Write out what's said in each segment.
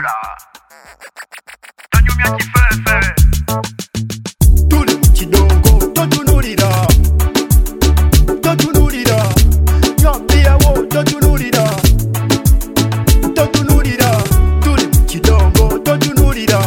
Tola Tonyumya kifefe Tuli mu kidongo totunulira Totunulira Nyambiyawo totunulira Totunulira Tuli mu kidongo totunulira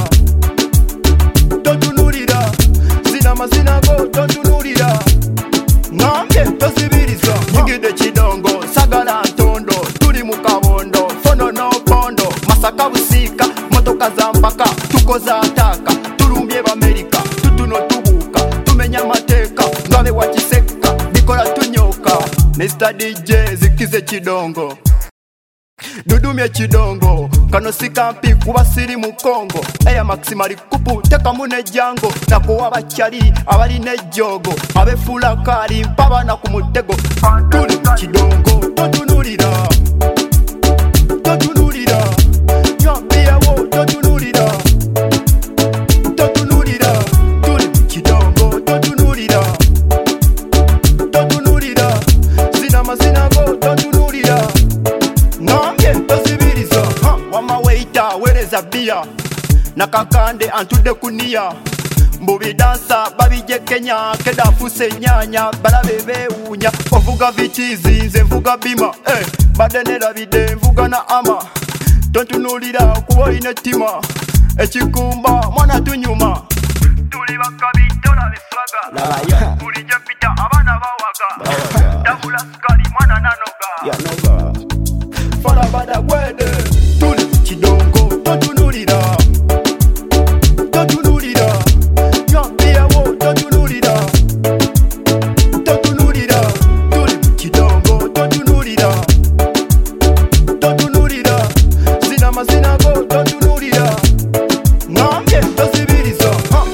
Totunulira Zina mazina go totunulira Ngambye tosibiriza Nyigide kidongo sagala ntondo Tuli mu kabondo fono no kondo Masaka busika motoka za mpaka tukoza ataka turumbye b'Amerika tutuno tubuka tumenya mateka ngabe wakiseka bikola tunyoka Mr. DJ zikize kidongo Dudumye kidongo kano sikampi kuba siri mu Kongo Eya Maximali kupu teka mune jango nakuwa bachali abali nejogo abefula kali mpaba na kumutego Tuli kidongo totunulira Totunulira Nyambiyawo totunulira Totunulira Tuli kidongo totunulira Totunulira Zina mazina go totunulira Ngambye tosibiriza Wamawaita wereza bia Nakakande antude kunia Mbubi dansa babije Kenya Keda fuse nyanya balabe bewunya Ovuga vichizi nze mvuga bima Badenera bide mvuga na ama Tontunulira kuwa inetima Echikumba mwana tunyuma Tuli bakabitola biswaga Kulije pita abana bawaga Tabula sukali mwana nanoga Fala bada gwede Tuli kidongo totunulira Totunulira Nyambiyawo totunulira Totunulira Tuli kidongo totunulira Totunulira Zina mazina go totunulira Ngambye tosibiriza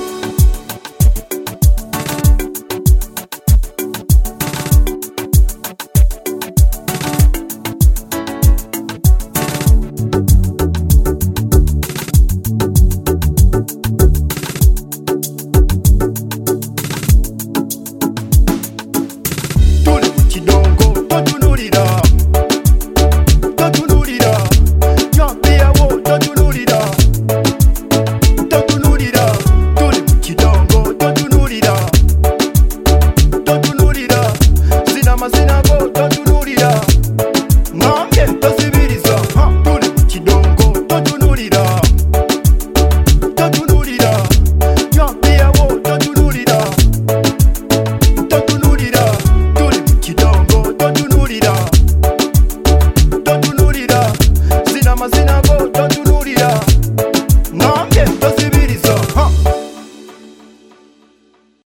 Tuli mu kidongo totunulira Totunulira Nyambiyawo totunulira Totunulira Tuli mu kidongo totunulira Totunulira Zina mazina go totunulira Ngambye tosibiriza Tuli mu kidongo totunulira Totunulira Nyambiyawo totunulira Totunulira Tuli mu kidongo totunulira Totunulira Zina mazina